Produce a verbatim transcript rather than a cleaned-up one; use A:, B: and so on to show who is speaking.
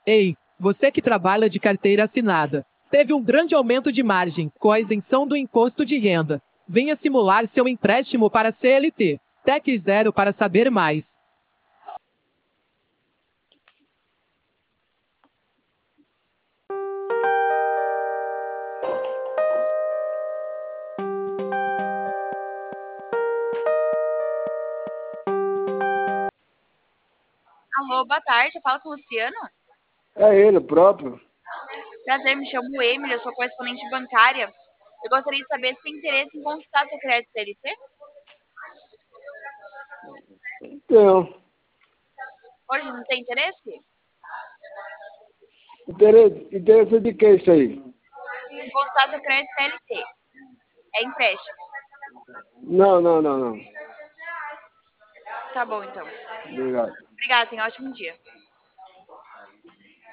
A: Ei, você que trabalha de carteira assinada, teve um grande aumento de margem com a isenção do imposto de renda. Venha simular seu empréstimo para C L T. Tec Zero para saber mais.
B: Alô, boa tarde. Eu falo com o Luciano.
C: É ele próprio.
B: Prazer, me chamo Emily, eu sou correspondente bancária. Eu gostaria de saber se tem interesse em consultar seu crédito C L T.
C: Então,
B: Hoje não tem interesse?
C: interesse, interesse de que isso aí?
B: Em consultar seu crédito C L T. É empréstimo.
C: Não, não, não, não.
B: Tá bom, então.
C: Obrigado.
B: Obrigada, tenha um ótimo dia.